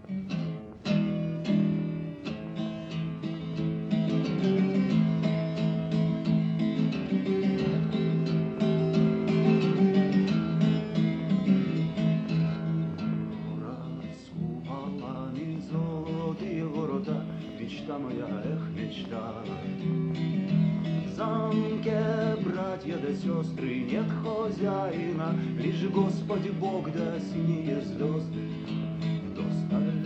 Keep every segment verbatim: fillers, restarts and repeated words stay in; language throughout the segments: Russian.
Мечта моя, эх, мечта. В замке братья да сестры, нет хозяина, лишь Господи Бог да синие звезды вдосталь.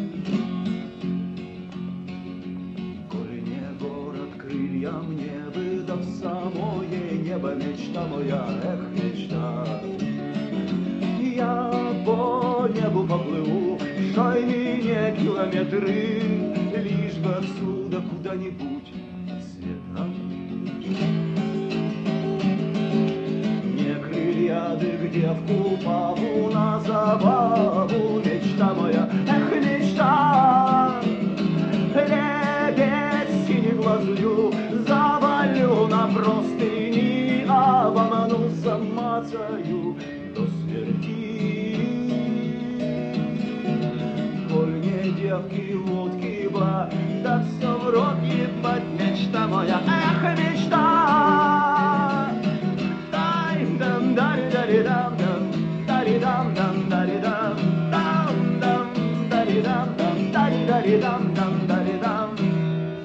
Коли не город, крылья мне бы, да в самое небо, мечта моя, эх, мечта. Я по небу поплыву, шайные километры, лишь бы отсюда куда-нибудь свет нам. Не крылья, да где в купаву на забаву, мечта моя, эх, мечта. Лебедь синеглазую завалю на простыни, обоману замацаю до смерти. Коль не девки, водки, ба, да все в рот ебать, мечта моя, эх, мечта. Дай-дам, дари-дари-дам-дам, дари-дам-дам.